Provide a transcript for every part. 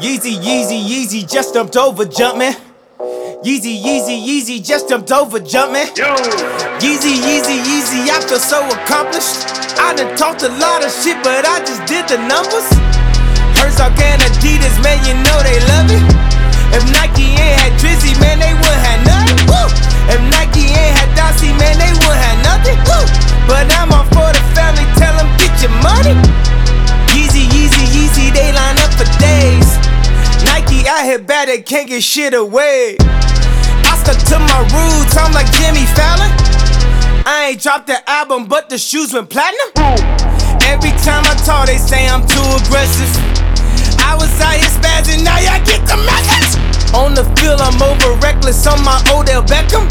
Yeezy, Yeezy, Yeezy, just jumped over Jumpman. Yeezy, Yeezy, Yeezy, just jumped over Jumpman. Yeezy, Yeezy, Yeezy, I feel so accomplished. I done talked a lot of shit, but I just did the numbers. Herzog and Adidas, man, you know they love it. If Nike ain't had Drizzy, man, they wouldn't have nothing. Woo! If Nike ain't had Dossie, man, they wouldn't have nothing. Woo! But I'm all for the family, tell them get your money. Yeezy, Yeezy, Yeezy, they line up for days. Nike out here bad, they can't get shit away. I stuck to my roots, I'm like Jimmy Fallon. I ain't dropped the album, but the shoes went platinum. Every time I talk, they say I'm too aggressive. I was out here spazzing, now y'all get the message. On the field, I'm over reckless on my Odell Beckham.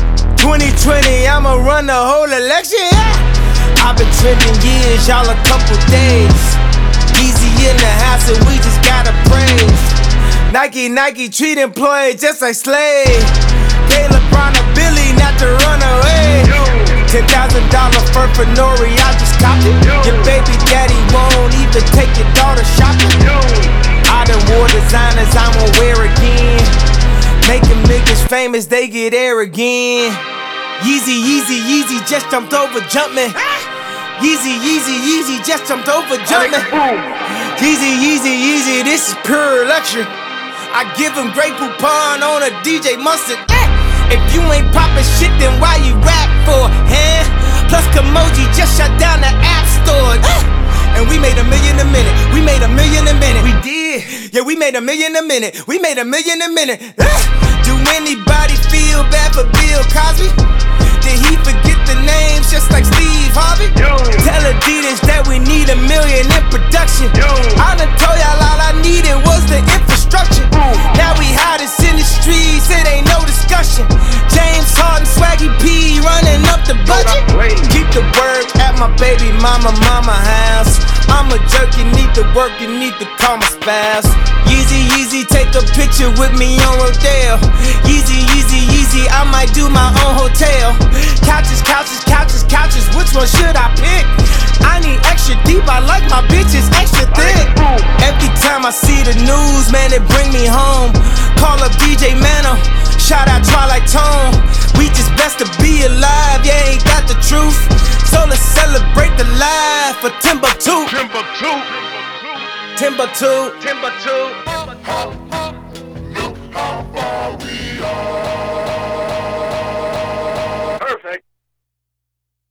2020, I'ma run the whole election, yeah. I've been trending years, y'all a couple days. Easy in the house and we just gotta praise. Nike treat employees just like slaves. Pay LeBron a Billy not to run away. $10,000 for Nori, I just copped it. Your baby daddy won't even take your daughter shopping. I done wore designers I won't wear again. Making niggas famous, they get arrogant. Yeezy, Yeezy, Yeezy, just jumped over Jumpman. Yeezy, Yeezy, Yeezy, just jumped over Jumpman. Yeezy, Yeezy, Yeezy, this is pure luxury. I give him Grey Poupon on a DJ Mustard. If you ain't poppin' shit, then why you rap for, huh? Plus Kimoji just shut down the app store. And we made $1 million a minute. We made $1 million a minute. We did. Yeah, we made $1 million a minute. We made $1 million a minute. Do anybody feel bad for Bill Cosby? Did he forget the names just like Steve Harvey? Tell Adidas that we need $1 million in production. I done told y'all all I needed was the infrastructure. Now we hottest in the streets, it ain't no discussion. James Harden, Swaggy P running up the budget. Keep the word at my baby mama house. I'm a jerk, you need to work, you need to call my spouse. Yeezy, Yeezy, take a picture with me on Rodale. Yeezy, Yeezy, Yeezy, I might do my own hotel. Couches, couches, couches, couches, which one should I pick? I need extra deep, I like my bitches extra thick. Every time I see the news, man, it bring me home. Call up DJ Mano, shout out Twilight Tone. We just best to be alive, yeah, ain't got the truth. So let's celebrate the life for Timbuktu. Timbuktu.